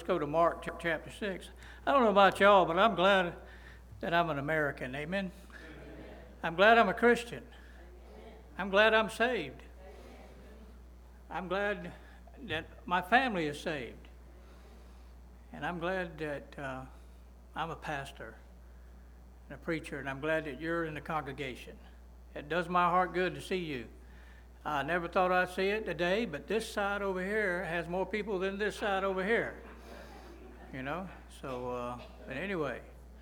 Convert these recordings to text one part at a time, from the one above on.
go to Mark chapter 6. I don't know about y'all, but I'm glad that I'm an American. Amen? I'm glad I'm a Christian. I'm glad I'm saved. I'm glad that my family is saved. And I'm glad that I'm a pastor and a preacher, and I'm glad that you're in the congregation. It does my heart good to see you. I never thought I'd see it today, but this side over here has more people than this side over here. You know? So, but anyway.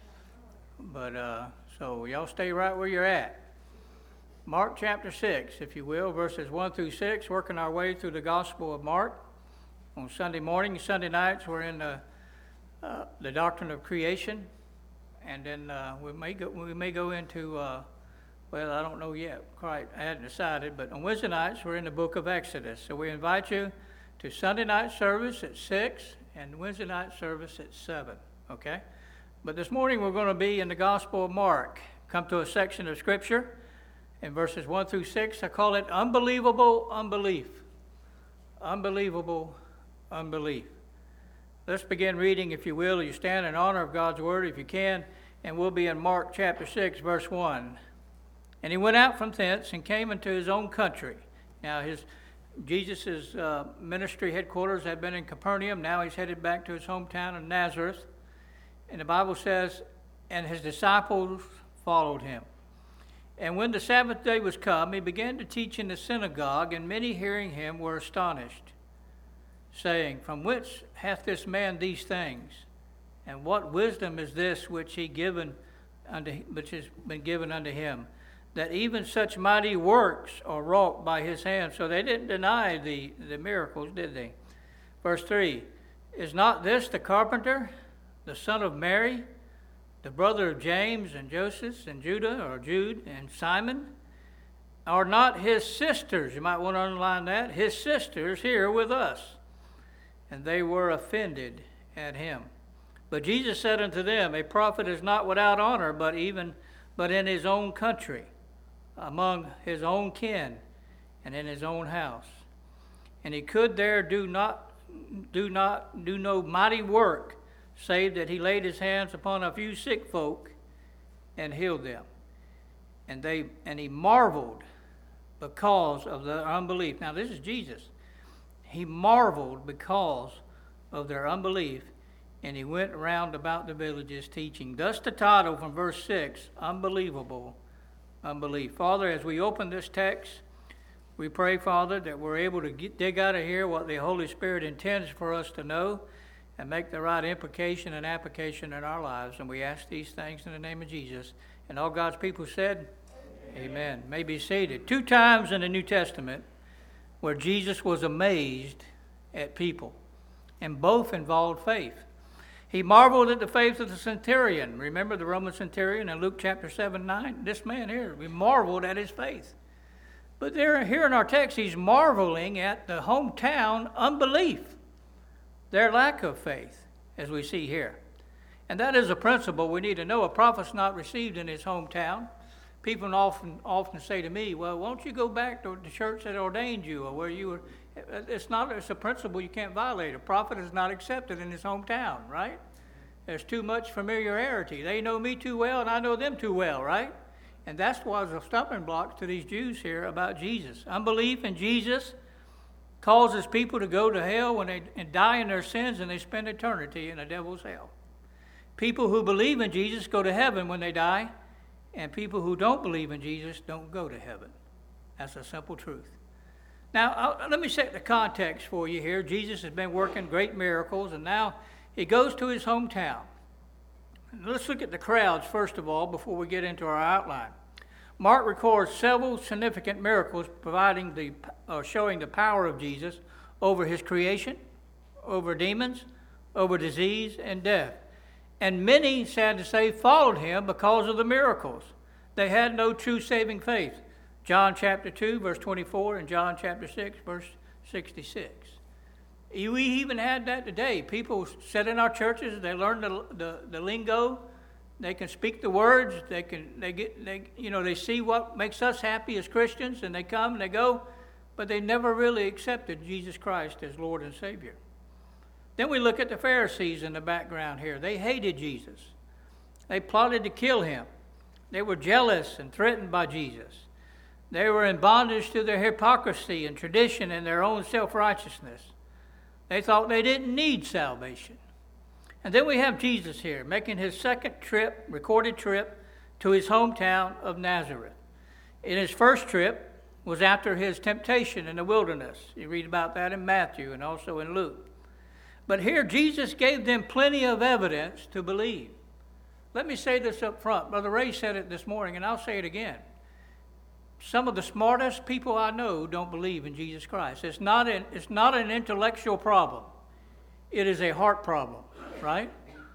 So y'all stay right where you're at. Mark chapter 6, if you will, verses 1 through 6, working our way through the Gospel of Mark. On Sunday morning, Sunday nights, we're in the doctrine of creation. And then we may go into... well, I don't know yet, quite. I hadn't decided, but on Wednesday nights, we're in the book of Exodus. So we invite you to Sunday night service at 6 and Wednesday night service at 7, okay? But this morning, we're going to be in the Gospel of Mark. Come to a section of Scripture in verses 1 through 6. I call it Unbelievable Unbelief. Unbelievable Unbelief. Let's begin reading, if you will. You stand in honor of God's Word, if you can, and we'll be in Mark chapter 6, verse 1. And he went out from thence and came into his own country. Now, Jesus' ministry headquarters had been in Capernaum. Now he's headed back to his hometown of Nazareth. And the Bible says, and his disciples followed him. And when the Sabbath day was come, he began to teach in the synagogue, and many hearing him were astonished, saying, From whence hath this man these things? And what wisdom is this which has been given unto him? That even such mighty works are wrought by his hand. So they didn't deny the miracles, did they? Verse 3, Is not this the carpenter, the son of Mary, the brother of James and Joseph and Jude and Simon? Are not his sisters, you might want to underline that, his sisters here with us? And they were offended at him. But Jesus said unto them, A prophet is not without honor, but in his own country, among his own kin, and in his own house. And he could there do no mighty work, save that he laid his hands upon a few sick folk and healed them. And he marveled because of their unbelief. Now this is Jesus. He marveled because of their unbelief, and he went round about the villages teaching. Thus the title from verse 6, Unbelievable Unbelief. Father, as we open this text, we pray, Father, that we're able to dig out of here what the Holy Spirit intends for us to know and make the right implication and application in our lives. And we ask these things in the name of Jesus. And all God's people said, Amen. May be seated. 2 times in the New Testament where Jesus was amazed at people, and both involved faith. He marveled at the faith of the centurion. Remember the Roman centurion in Luke chapter 7-9? This man here, we marveled at his faith. But here in our text, he's marveling at the hometown unbelief, their lack of faith, as we see here. And that is a principle we need to know. A prophet's not received in his hometown. People often say to me, well, won't you go back to the church that ordained you or where you were? It's a principle you can't violate. A prophet is not accepted in his hometown, right? There's too much familiarity. They know me too well and I know them too well, right? And that's why there's a stumbling block to these Jews here about Jesus. Unbelief in Jesus causes people to go to hell and die in their sins, and they spend eternity in the devil's hell. People who believe in Jesus go to heaven when they die, and people who don't believe in Jesus don't go to heaven. That's a simple truth. Now, let me set the context for you here. Jesus has been working great miracles, and now he goes to his hometown. Let's look at the crowds, first of all, before we get into our outline. Mark records several significant miracles showing the power of Jesus over his creation, over demons, over disease and death. And many, sad to say, followed him because of the miracles. They had no true saving faith. John chapter 2, verse 24, and John chapter 6, verse 66. We even had that today. People sit in our churches, they learn the lingo, they can speak the words, they see what makes us happy as Christians, and they come and they go, but they never really accepted Jesus Christ as Lord and Savior. Then we look at the Pharisees in the background here. They hated Jesus. They plotted to kill him. They were jealous and threatened by Jesus. They were in bondage to their hypocrisy and tradition and their own self-righteousness. They thought they didn't need salvation. And then we have Jesus here making his second trip, recorded trip, to his hometown of Nazareth. In his first trip was after his temptation in the wilderness. You read about that in Matthew and also in Luke. But here Jesus gave them plenty of evidence to believe. Let me say this up front. Brother Ray said it this morning, and I'll say it again. Some of the smartest people I know don't believe in Jesus Christ. It's not an intellectual problem. It is a heart problem, right?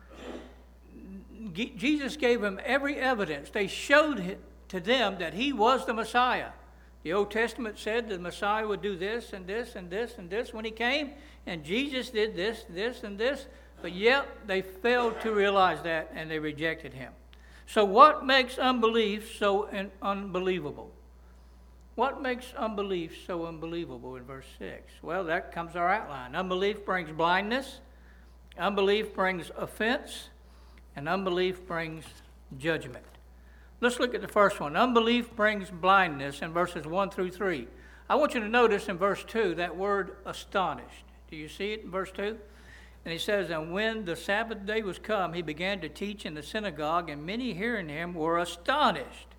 Jesus gave them every evidence. They showed to them that he was the Messiah. The Old Testament said the Messiah would do this and this and this and this when he came, and Jesus did this, this, and this, but yet they failed to realize that, and they rejected him. So what makes unbelief so unbelievable? What makes unbelief so unbelievable in verse 6? Well, that comes our outline. Unbelief brings blindness, unbelief brings offense, and unbelief brings judgment. Let's look at the first one. Unbelief brings blindness in verses 1 through 3. I want you to notice in verse 2 that word astonished. Do you see it in verse 2? And he says, and when the Sabbath day was come, he began to teach in the synagogue, and many hearing him were astonished,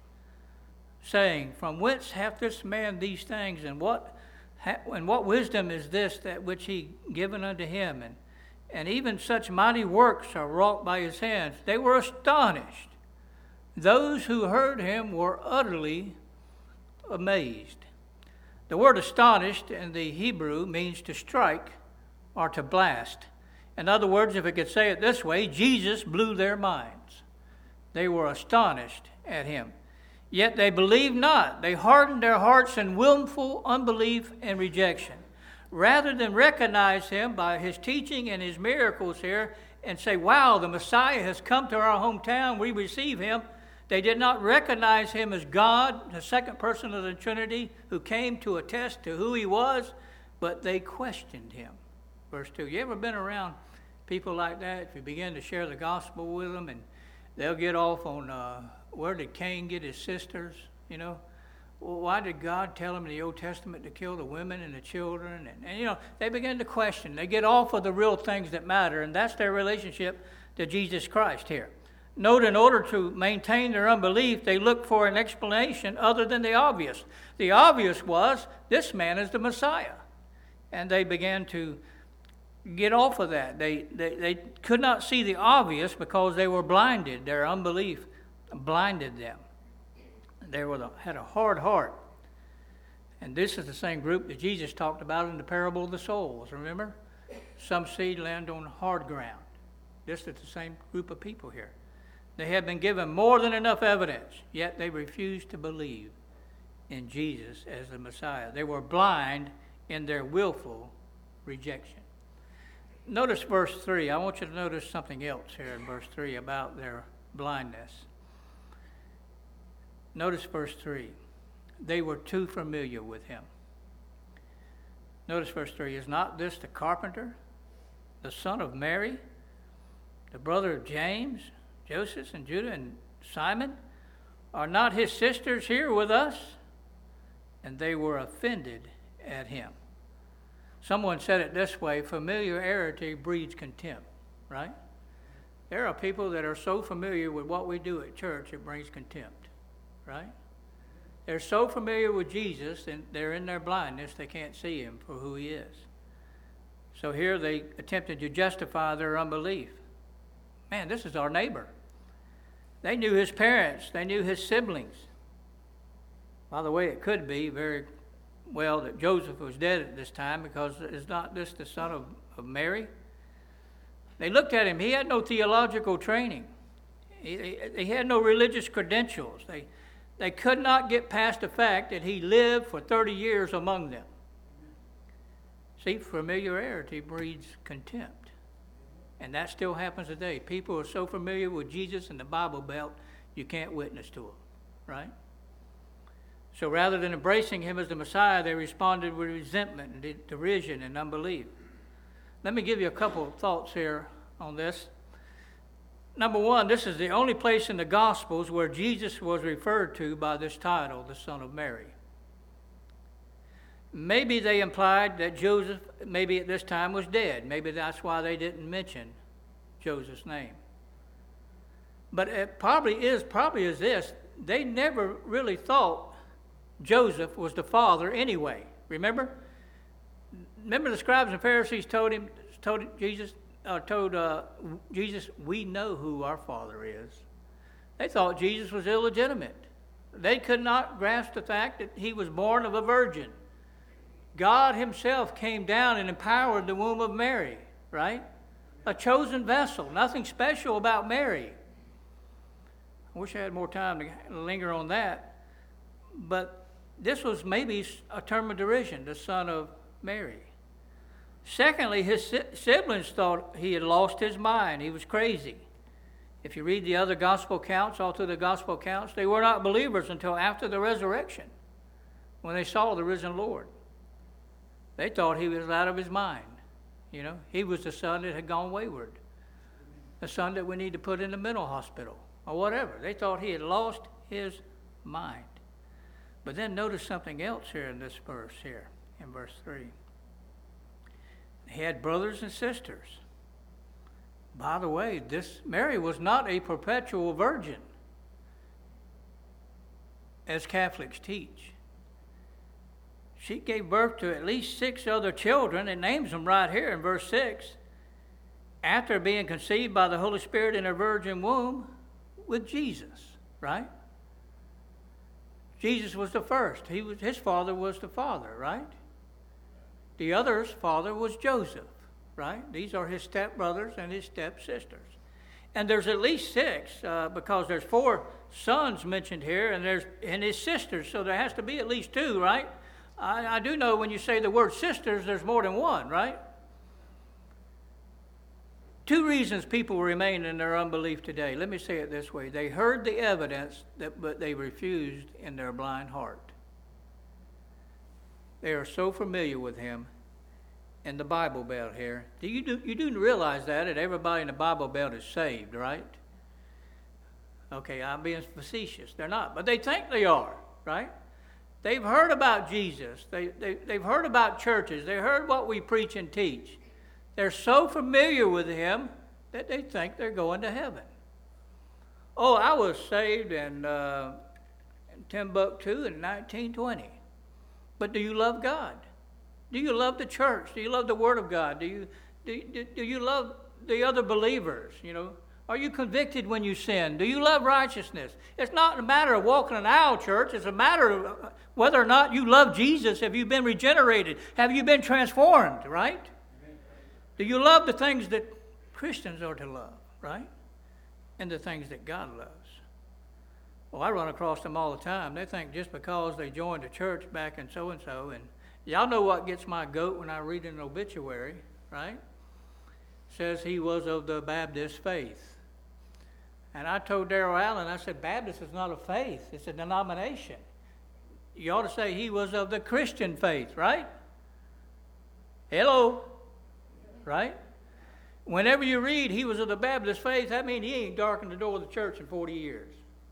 saying, from whence hath this man these things, and what wisdom is this that which he given unto him? And even such mighty works are wrought by his hands. They were astonished. Those who heard him were utterly amazed. The word astonished in the Hebrew means to strike or to blast. In other words, if I could say it this way, Jesus blew their minds. They were astonished at him. Yet they believed not. They hardened their hearts in willful unbelief and rejection. Rather than recognize him by his teaching and his miracles here and say, wow, the Messiah has come to our hometown, we receive him, they did not recognize him as God, the second person of the Trinity, who came to attest to who he was, but they questioned him. Verse 2. You ever been around people like that? If you begin to share the gospel with them, and they'll get off on where did Cain get his sisters, you know? Well, why did God tell him in the Old Testament to kill the women and the children? And you know, they begin to question. They get off of the real things that matter, and that's their relationship to Jesus Christ here. Note, in order to maintain their unbelief, they look for an explanation other than the obvious. The obvious was, this man is the Messiah. And they began to get off of that. They could not see the obvious because they were blinded. Their unbelief blinded them. They had a hard heart. And this is the same group that Jesus talked about in the parable of the souls, remember? Some seed land on hard ground. This is the same group of people here. They had been given more than enough evidence, yet they refused to believe in Jesus as the Messiah. They were blind in their willful rejection. Notice verse 3. I want you to notice something else here in verse 3 about their blindness. Notice verse 3. They were too familiar with him. Notice verse 3. Is not this the carpenter, the son of Mary, the brother of James, Joseph and Judah and Simon? Are not his sisters here with us? And they were offended at him. Someone said it this way, familiarity breeds contempt, right? There are people that are so familiar with what we do at church, it brings contempt, right? They're so familiar with Jesus, and they're in their blindness, they can't see him for who he is. So here they attempted to justify their unbelief. Man, this is our neighbor. They knew his parents. They knew his siblings. By the way, it could be very well that Joseph was dead at this time, because is not this the son of Mary? They looked at him. He had no theological training. He had no religious credentials. They could not get past the fact that he lived for 30 years among them. See, familiarity breeds contempt. And that still happens today. People are so familiar with Jesus and the Bible Belt, you can't witness to him, right? So rather than embracing him as the Messiah, they responded with resentment and derision and unbelief. Let me give you a couple of thoughts here on this. Number one, this is the only place in the Gospels where Jesus was referred to by this title, the Son of Mary. Maybe they implied that Joseph, maybe at this time, was dead. Maybe that's why they didn't mention Joseph's name. But it probably is this. They never really thought Joseph was the father anyway. Remember the scribes and Pharisees told Jesus, we know who our father is. They thought Jesus was illegitimate. They could not grasp the fact that he was born of a virgin. God himself came down and empowered the womb of Mary, right? A chosen vessel, nothing special about Mary. I wish I had more time to linger on that. But this was maybe a term of derision, the Son of Mary. Secondly, his siblings thought he had lost his mind. He was crazy. If you read the other gospel accounts, all through the gospel accounts, they were not believers until after the resurrection, when they saw the risen Lord. They thought he was out of his mind. You know, he was the son that had gone wayward, the son that we need to put in the mental hospital or whatever. They thought he had lost his mind. But then notice something else here in this verse here, in verse 3. He had brothers and sisters. By the way, this Mary was not a perpetual virgin, as Catholics teach. She gave birth to at least 6 other children, and names them right here in verse 6. After being conceived by the Holy Spirit in her virgin womb with Jesus, right? Jesus was the first. His father was the father, right? The other's father was Joseph, right? These are his stepbrothers and his stepsisters. And there's at least 6 because there's 4 sons mentioned here and his sisters, so there has to be at least 2, right? I do know when you say the word sisters, there's more than one, right? 2 reasons people remain in their unbelief today. Let me say it this way. They heard the evidence, but they refused in their blind heart. They are so familiar with him in the Bible Belt here. You do realize that everybody in the Bible Belt is saved, right? Okay, I'm being facetious. They're not, but they think they are, right? They've heard about Jesus. They've heard about churches. They heard what we preach and teach. They're so familiar with him that they think they're going to heaven. Oh, I was saved in Timbuktu in 1920. But do you love God? Do you love the church? Do you love the Word of God? Do you love the other believers? You know, are you convicted when you sin? Do you love righteousness? It's not a matter of walking an aisle, church. It's a matter of whether or not you love Jesus. Have you been regenerated? Have you been transformed, right? Do you love the things that Christians are to love, right? And the things that God loves. Well, I run across them all the time. They think just because they joined a church back in so-and-so, and y'all know what gets my goat when I read an obituary, right? Says he was of the Baptist faith. And I told Darrell Allen, I said, Baptist is not a faith, it's a denomination. You ought to say he was of the Christian faith, right? Hello? Right? Whenever you read he was of the Baptist faith, that means he ain't darkened the door of the church in 40 years.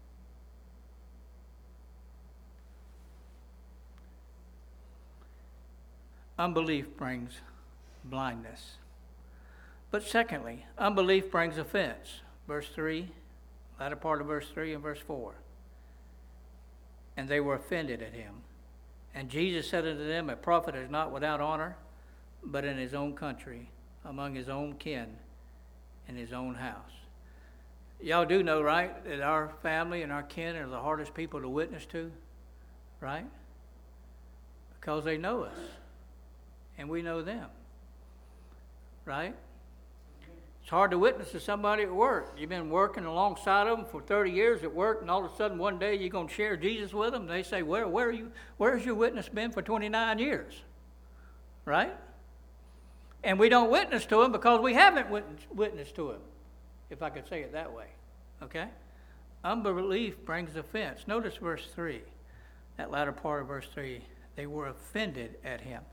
Unbelief brings blindness. But secondly, unbelief brings offense. Verse 3, latter part of verse 3 and verse 4. And they were offended at him. And Jesus said unto them, a prophet is not without honor, but in his own country, among his own kin, in his own house. Y'all do know, right, that our family and our kin are the hardest people to witness to, right? Because they know us. And we know them, right? It's hard to witness to somebody at work. You've been working alongside of them for 30 years at work, and all of a sudden one day you're going to share Jesus with them. They say, where's your witness been for 29 years? Right? And we don't witness to him because we haven't witnessed to him, if I could say it that way. Okay? Unbelief brings offense. Notice verse 3, that latter part of verse 3. They were offended at him.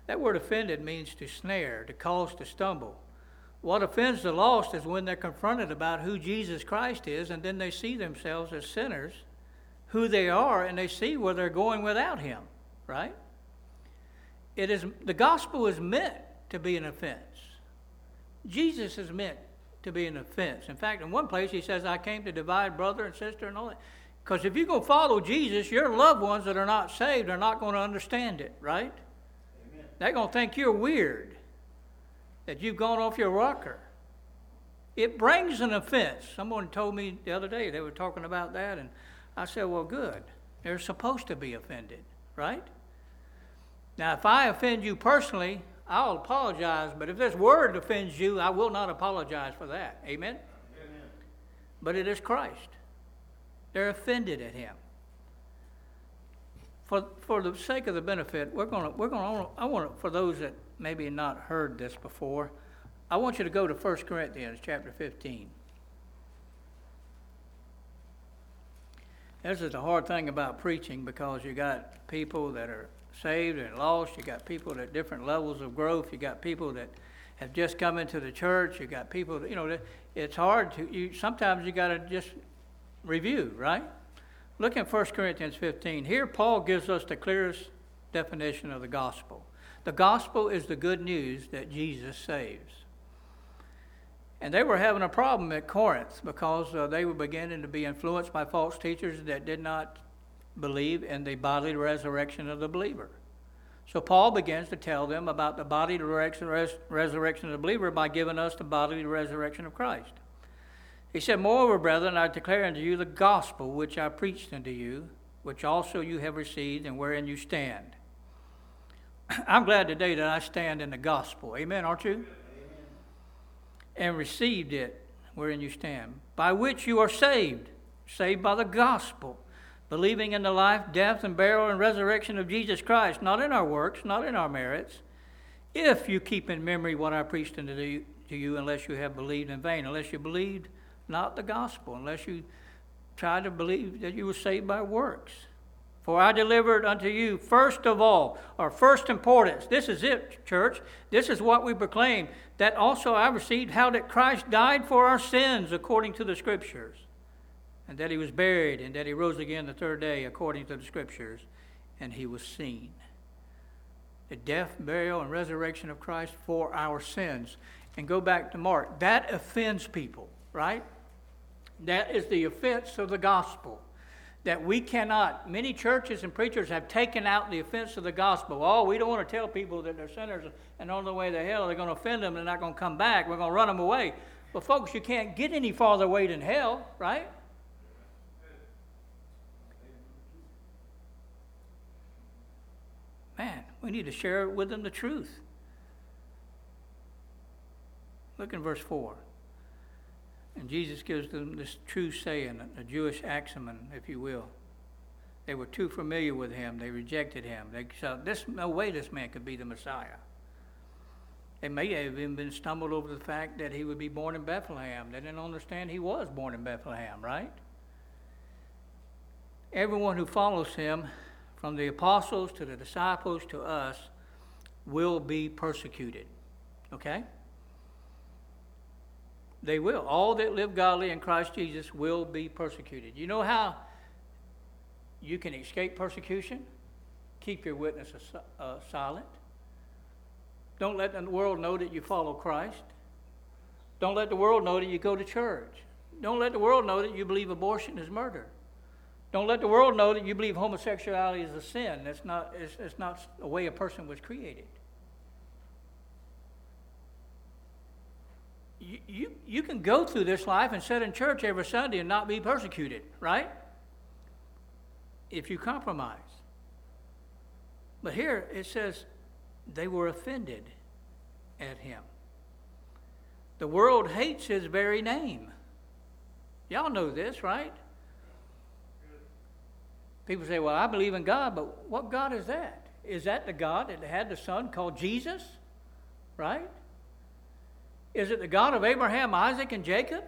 That word offended means to snare, to cause to stumble. What offends the lost is when they're confronted about who Jesus Christ is, and then they see themselves as sinners, who they are, and they see where they're going without him, right? The gospel is meant to be an offense. Jesus is meant to be an offense. In fact, in one place he says, I came to divide brother and sister and all that. Because if you're going to follow Jesus, your loved ones that are not saved are not going to understand it, right? Amen. They're going to think you're weird, that you've gone off your rocker. It brings an offense. Someone told me the other day, they were talking about that, and I said, well, good. They're supposed to be offended, right? Now, if I offend you personally, I'll apologize, but if this word offends you, I will not apologize for that. Amen? Amen. But it is Christ. They're offended at him. For the sake of the benefit, I want for those that maybe not heard this before, I want you to go to 1 Corinthians chapter 15. This is the hard thing about preaching, because you got people that are saved and lost. You got people at different levels of growth. You got people that have just come into the church. You got people that, it's hard to, sometimes you got to just review, right? Look at 1 Corinthians 15. Here Paul gives us the clearest definition of the gospel. The gospel is the good news that Jesus saves. And they were having a problem at Corinth because they were beginning to be influenced by false teachers that did not believe in the bodily resurrection of the believer. So Paul begins to tell them about the bodily resurrection of the believer by giving us the bodily resurrection of Christ. He said, moreover, brethren, I declare unto you the gospel which I preached unto you, which also you have received, and wherein you stand. I'm glad today that I stand in the gospel. Amen, aren't you? Amen. And received it, wherein you stand, by which you are saved by the gospel, believing in the life, death, and burial, and resurrection of Jesus Christ, not in our works, not in our merits, if you keep in memory what I preached unto you, unless you have believed in vain, unless you believed not the gospel, unless you tried to believe that you were saved by works. For I delivered unto you first of all, or first importance. This is it, church. This is what we proclaim. That also I received, how that Christ died for our sins according to the Scriptures, and that he was buried, and that he rose again the third day according to the Scriptures, and he was seen. The death, burial, and resurrection of Christ for our sins. And go back to Mark. That offends people, right? That is the offense of the gospel. That we cannot, many churches and preachers have taken out the offense of the gospel. Oh, we don't want to tell people that they're sinners and on the way to hell, they're going to offend them, they're not going to come back, we're going to run them away. But folks, you can't get any farther away than hell, right? Man, we need to share with them the truth. Look in verse 4. And Jesus gives them this true saying, a Jewish axiom, if you will. They were too familiar with him. They rejected him. They said, no way this man could be the Messiah. They may have even been stumbled over the fact that he would be born in Bethlehem. They didn't understand he was born in Bethlehem, right? Everyone who follows him, from the apostles to the disciples to us, will be persecuted. Okay? They will. All that live godly in Christ Jesus will be persecuted. You know how you can escape persecution? Keep your witnesses silent. Don't let the world know that you follow Christ. Don't let the world know that you go to church. Don't let the world know that you believe abortion is murder. Don't let the world know that you believe homosexuality is a sin. It's not a way a person was created. You can go through this life and sit in church every Sunday and not be persecuted, right? If you compromise. But here it says they were offended at him. The world hates his very name. Y'all know this, right? People say, well, I believe in God, but what God is that? Is that the God that had the son called Jesus? Right? Is it the God of Abraham, Isaac, and Jacob?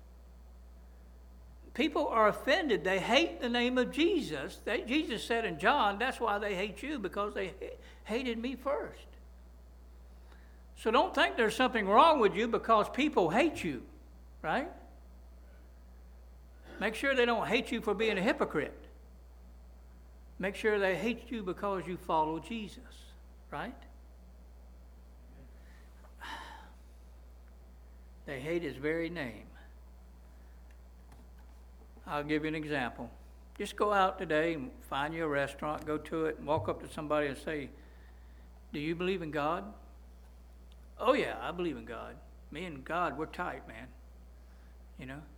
People are offended. They hate the name of Jesus. Jesus said in John, that's why they hate you, because they hated me first. So don't think there's something wrong with you because people hate you, right? Make sure they don't hate you for being a hypocrite. Make sure they hate you because you follow Jesus, right? They hate his very name. I'll give you an example. Just go out today and find you a restaurant, go to it, and walk up to somebody and say, do you believe in God? Oh, yeah, I believe in God. Me and God, we're tight, man. You know?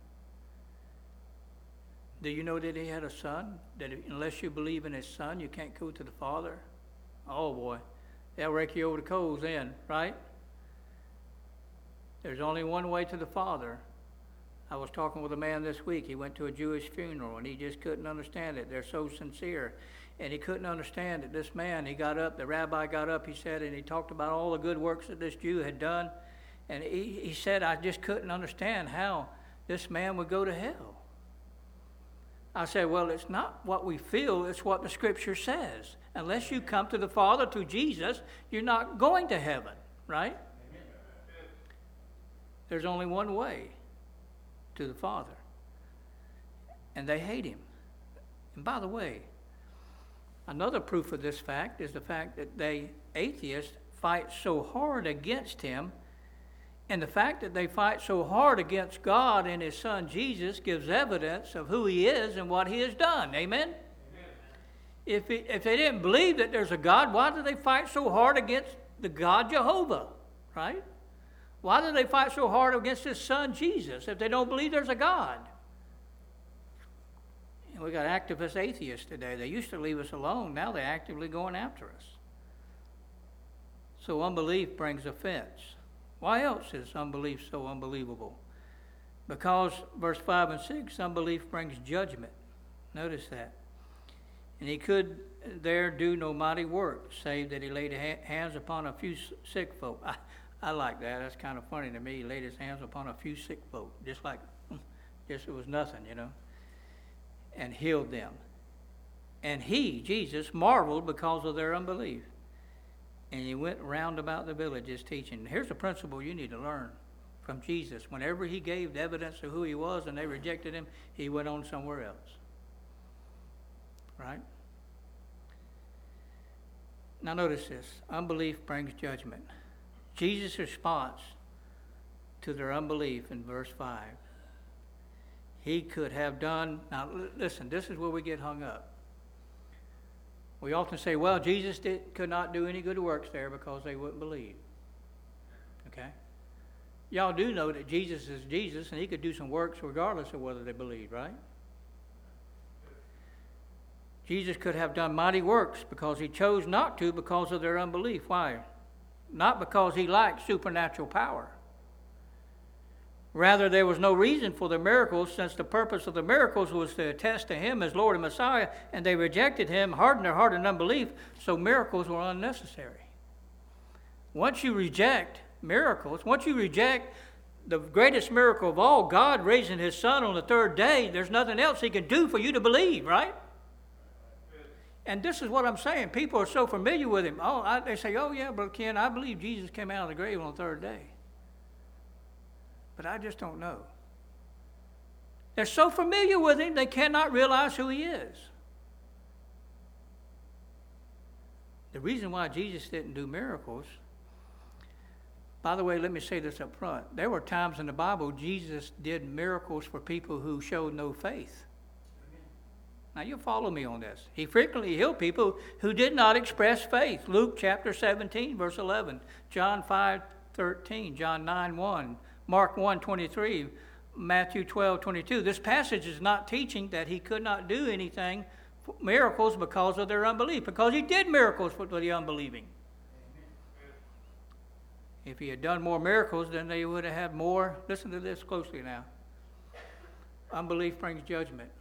Do you know that he had a son? That unless you believe in his son, you can't go to the Father? Oh, boy. They'll rake you over the coals then, right? There's only one way to the Father. I was talking with a man this week. He went to a Jewish funeral, and he just couldn't understand it. They're so sincere. And he couldn't understand it. This man, he got up, the rabbi got up, he said, and he talked about all the good works that this Jew had done. And he said, I just couldn't understand how this man would go to hell. I said, well, it's not what we feel, it's what the Scripture says. Unless you come to the Father through Jesus, you're not going to heaven, right? Amen. There's only one way to the Father. And they hate him. And by the way, another proof of this fact is the fact that they, atheists, fight so hard against him. And the fact that they fight so hard against God and his son Jesus gives evidence of who he is and what he has done. Amen? Amen. If they didn't believe that there's a God, why do they fight so hard against the God Jehovah? Right? Why do they fight so hard against his son Jesus if they don't believe there's a God? And we got activist atheists today. They used to leave us alone. Now they're actively going after us. So unbelief brings offense. Why else is unbelief so unbelievable? Because, verse 5 and 6, unbelief brings judgment. Notice that. And he could there do no mighty work, save that he laid hands upon a few sick folk. I like that. That's kind of funny to me. He laid his hands upon a few sick folk, just it was nothing, you know, and healed them. And he, Jesus, marveled because of their unbelief. And he went round about the villages teaching. Here's a principle you need to learn from Jesus. Whenever he gave evidence of who he was and they rejected him, he went on somewhere else. Right? Now notice this. Unbelief brings judgment. Jesus' response to their unbelief in verse 5. He could have done... Now listen, this is where we get hung up. We often say, well, Jesus could not do any good works there because they wouldn't believe. Okay? Y'all do know that Jesus is Jesus and he could do some works regardless of whether they believe, right? Jesus could have done mighty works because he chose not to because of their unbelief. Why? Not because he lacked supernatural power. Rather, there was no reason for the miracles, since the purpose of the miracles was to attest to him as Lord and Messiah, and they rejected him, hardened their heart in unbelief, so miracles were unnecessary. Once you reject miracles, once you reject the greatest miracle of all, God raising his son on the third day, there's nothing else he can do for you to believe, right? And this is what I'm saying. People are so familiar with him. They say, oh yeah, Brother Ken, I believe Jesus came out of the grave on the third day. But I just don't know. They're so familiar with him, they cannot realize who he is. The reason why Jesus didn't do miracles, by the way, let me say this up front. There were times in the Bible Jesus did miracles for people who showed no faith. Now, you'll follow me on this. He frequently healed people who did not express faith. Luke chapter 17, verse 11. John 5:13. John 9:1. Mark 1:23. Matthew 12:22. This passage is not teaching that he could not do anything, miracles, because of their unbelief. Because he did miracles for the unbelieving. If he had done more miracles, then they would have had more. Listen to this closely now. Unbelief brings judgment.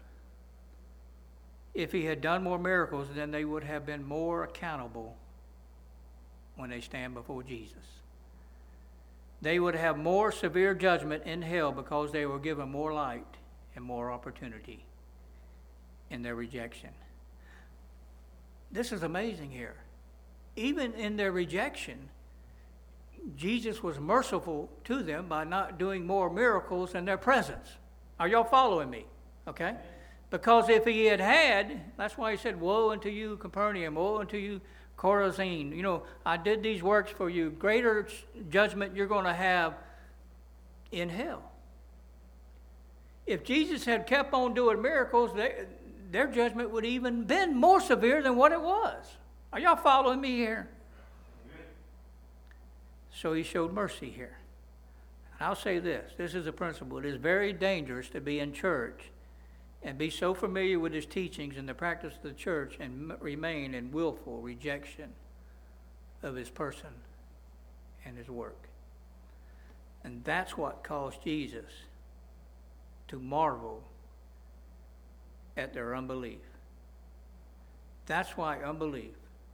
If he had done more miracles, then they would have been more accountable when they stand before Jesus. They would have more severe judgment in hell because they were given more light and more opportunity in their rejection. This is amazing here. Even in their rejection, Jesus was merciful to them by not doing more miracles in their presence. Are y'all following me? Okay? Because if he had, that's why he said, woe unto you, Capernaum, woe unto you, Chorazin. You know, I did these works for you. Greater judgment you're going to have in hell. If Jesus had kept on doing miracles, their judgment would even been more severe than what it was. Are y'all following me here? So he showed mercy here. And I'll say this is a principle. It is very dangerous to be in church and be so familiar with his teachings and the practice of the church and remain in willful rejection of his person and his work. And that's what caused Jesus to marvel at their unbelief. That's why unbelief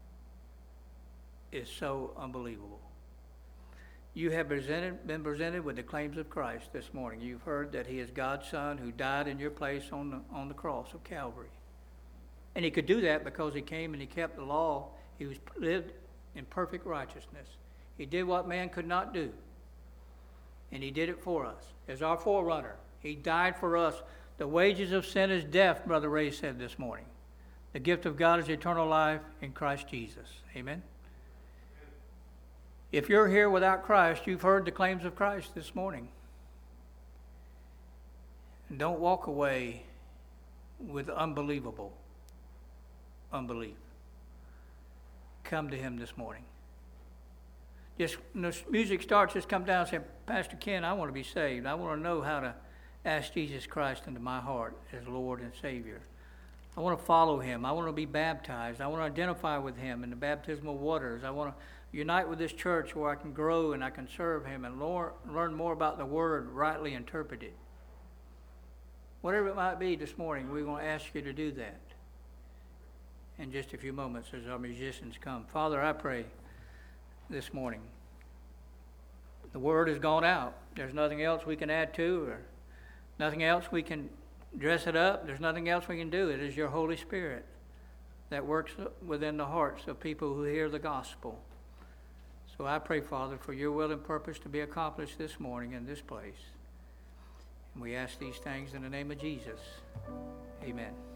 is so unbelievable. You have been presented with the claims of Christ this morning. You've heard that he is God's Son who died in your place on the cross of Calvary. And he could do that because he came and he kept the law. He lived in perfect righteousness. He did what man could not do. And he did it for us as our forerunner. He died for us. The wages of sin is death, Brother Ray said this morning. The gift of God is eternal life in Christ Jesus. Amen? If you're here without Christ, you've heard the claims of Christ this morning. And don't walk away with unbelievable unbelief. Come to him this morning. Just when the music starts, just come down and say, Pastor Ken, I want to be saved. I want to know how to ask Jesus Christ into my heart as Lord and Savior. I want to follow him. I want to be baptized. I want to identify with him in the baptismal waters. I want to unite with this church where I can grow and I can serve him and learn more about the word rightly interpreted. Whatever it might be this morning, we're going to ask you to do that in just a few moments as our musicians come. Father, I pray this morning. The word has gone out. There's nothing else we can add to or nothing else we can dress it up. There's nothing else we can do. It is your Holy Spirit that works within the hearts of people who hear the gospel. So I pray, Father, for your will and purpose to be accomplished this morning in this place. And we ask these things in the name of Jesus. Amen.